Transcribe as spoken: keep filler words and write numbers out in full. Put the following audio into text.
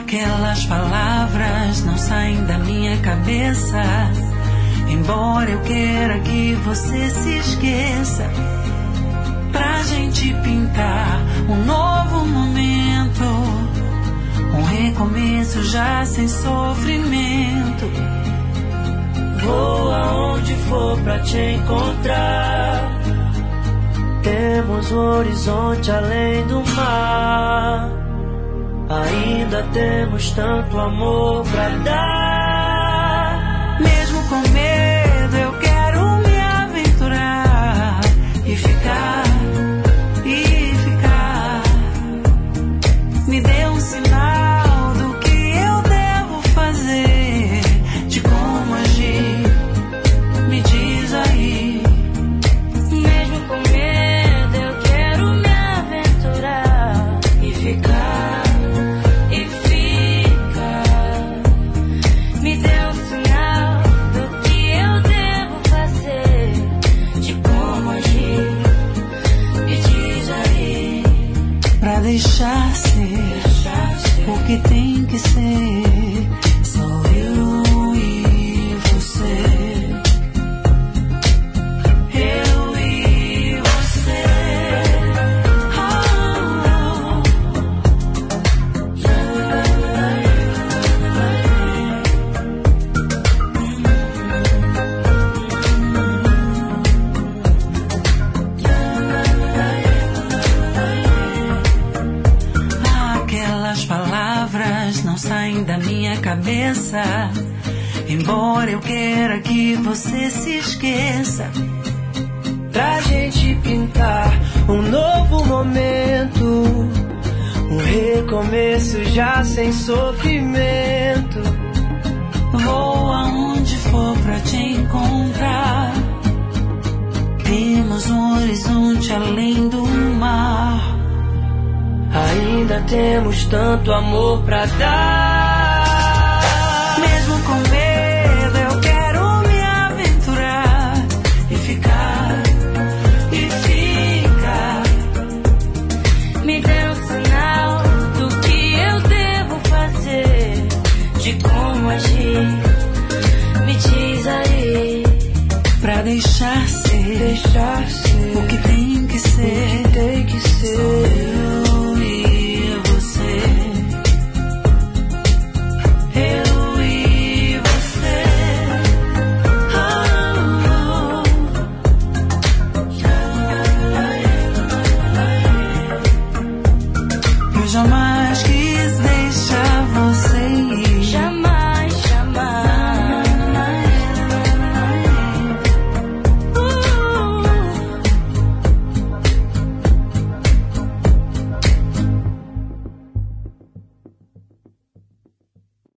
Aquelas palavras não saem da minha cabeça, embora eu queira que você se esqueça. Pra gente pintar um novo momento, um recomeço já sem sofrimento. Vou aonde for pra te encontrar. Temos um horizonte além do mar. Ainda temos tanto amor pra dar. Mesmo com medo eu quero me aventurar e ficar, e ficar. Me dê um sinal do que eu devo fazer, de como agir, me diz aí. Mesmo com medo eu quero me aventurar e ficar. Deixar ser o que tem que ser, só eu e você. Eu e você. Oh, não saem da minha cabeça, embora eu queira que você se esqueça. Pra gente pintar um novo momento, um recomeço já sem sofrimento. Vou aonde for pra te encontrar. Temos um horizonte além do mar. Ainda temos tanto amor pra dar. Mesmo com medo eu quero me aventurar e ficar, e ficar. Me dê um sinal do que eu devo fazer, de como agir, me diz aí. Pra deixar ser, deixar ser